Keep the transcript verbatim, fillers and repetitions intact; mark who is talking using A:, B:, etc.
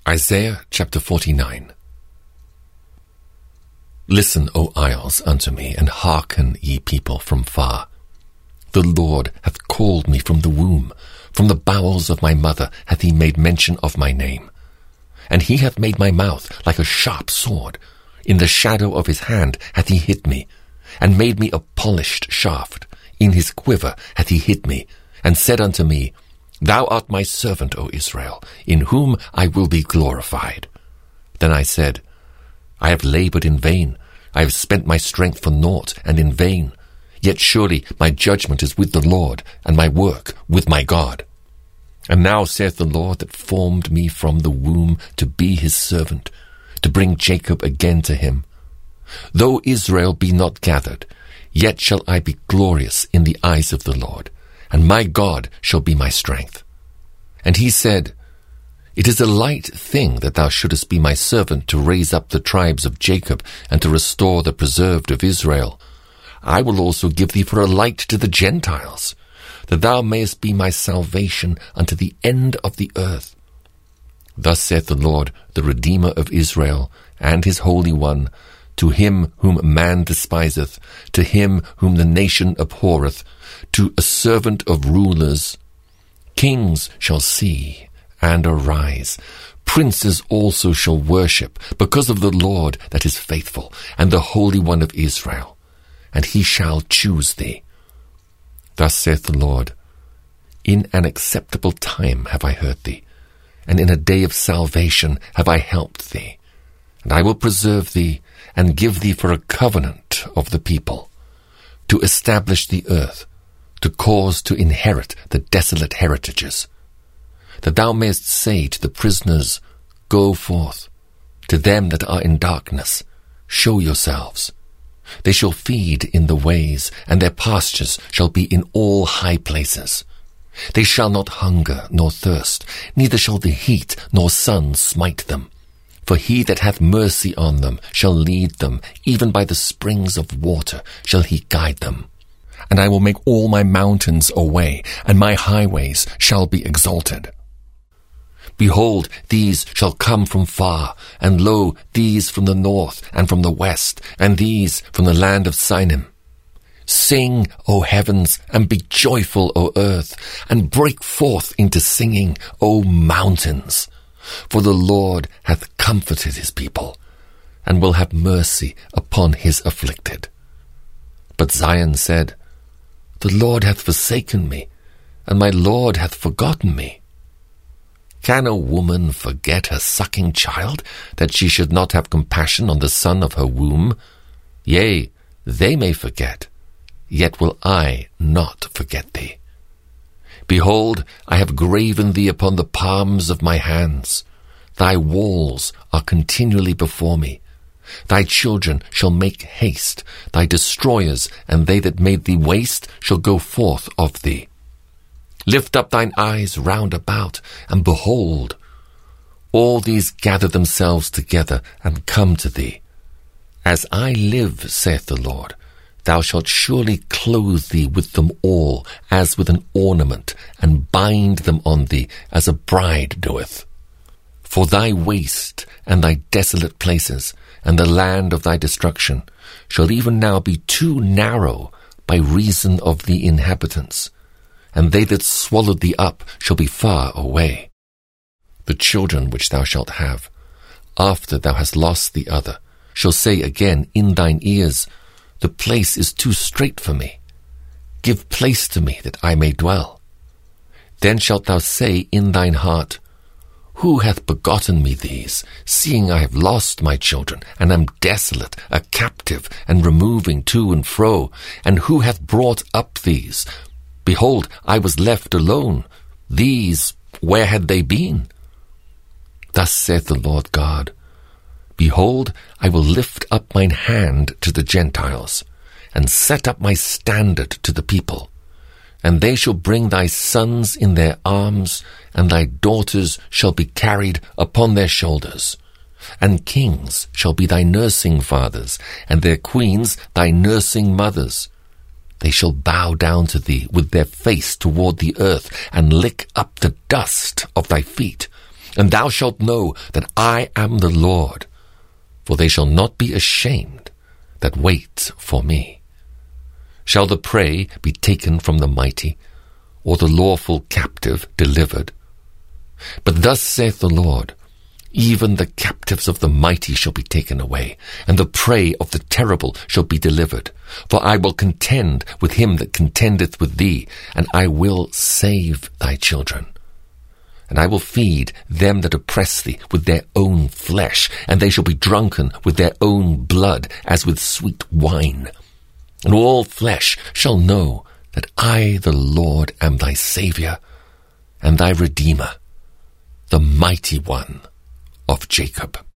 A: Isaiah chapter forty-nine. Listen, O isles, unto me, and hearken, ye people from far. The Lord hath called me from the womb, from the bowels of my mother hath he made mention of my name. And he hath made my mouth like a sharp sword. In the shadow of his hand hath he hid me, and made me a polished shaft. In his quiver hath he hid me, and said unto me, Thou art my servant, O Israel, in whom I will be glorified. Then I said, I have laboured in vain, I have spent my strength for naught and in vain. Yet surely my judgment is with the Lord, and my work with my God. And now saith the Lord that formed me from the womb to be his servant, to bring Jacob again to him. Though Israel be not gathered, yet shall I be glorious in the eyes of the Lord, and my God shall be my strength. And he said, It is a light thing that thou shouldest be my servant to raise up the tribes of Jacob and to restore the preserved of Israel. I will also give thee for a light to the Gentiles, that thou mayest be my salvation unto the end of the earth. Thus saith the Lord, the Redeemer of Israel, and his Holy One, to him whom man despiseth, to him whom the nation abhorreth, to a servant of rulers. Kings shall see and arise. Princes also shall worship, because of the Lord that is faithful, and the Holy One of Israel. And he shall choose thee. Thus saith the Lord, In an acceptable time have I heard thee, and in a day of salvation have I helped thee. And I will preserve thee, and give thee for a covenant of the people, to establish the earth, to cause to inherit the desolate heritages, that thou mayest say to the prisoners, Go forth, to them that are in darkness, show yourselves. They shall feed in the ways, and their pastures shall be in all high places. They shall not hunger nor thirst, neither shall the heat nor sun smite them. For he that hath mercy on them shall lead them, even by the springs of water shall he guide them. And I will make all my mountains a way, and my highways shall be exalted. Behold, these shall come from far, and lo, these from the north, and from the west, and these from the land of Sinim. Sing, O heavens, and be joyful, O earth, and break forth into singing, O mountains. For the Lord hath comforted his people, and will have mercy upon his afflicted. But Zion said, The Lord hath forsaken me, and my Lord hath forgotten me. Can a woman forget her sucking child, that she should not have compassion on the son of her womb? Yea, they may forget, yet will I not forget thee. Behold, I have graven thee upon the palms of my hands. Thy walls are continually before me. Thy children shall make haste. Thy destroyers and they that made thee waste shall go forth of thee. Lift up thine eyes round about, and behold, all these gather themselves together and come to thee. As I live, saith the Lord, thou shalt surely clothe thee with them all, as with an ornament, and bind them on thee, as a bride doeth. For thy waste, and thy desolate places, and the land of thy destruction, shall even now be too narrow by reason of the inhabitants, and they that swallowed thee up shall be far away. The children which thou shalt have, after thou hast lost the other, shall say again in thine ears, The place is too strait for me. Give place to me that I may dwell. Then shalt thou say in thine heart, Who hath begotten me these, seeing I have lost my children, and am desolate, a captive, and removing to and fro? And who hath brought up these? Behold, I was left alone. These, where had they been? Thus saith the Lord God, Behold, I will lift up mine hand to the Gentiles, and set up my standard to the people. And they shall bring thy sons in their arms, and thy daughters shall be carried upon their shoulders. And kings shall be thy nursing fathers, and their queens thy nursing mothers. They shall bow down to thee with their face toward the earth, and lick up the dust of thy feet. And thou shalt know that I am the Lord, for they shall not be ashamed that wait for me. Shall the prey be taken from the mighty, or the lawful captive delivered? But thus saith the Lord, even the captives of the mighty shall be taken away, and the prey of the terrible shall be delivered. For I will contend with him that contendeth with thee, and I will save thy children. And I will feed them that oppress thee with their own flesh, and they shall be drunken with their own blood, as with sweet wine. And all flesh shall know that I, the Lord, am thy Saviour, and thy Redeemer, the mighty one of Jacob.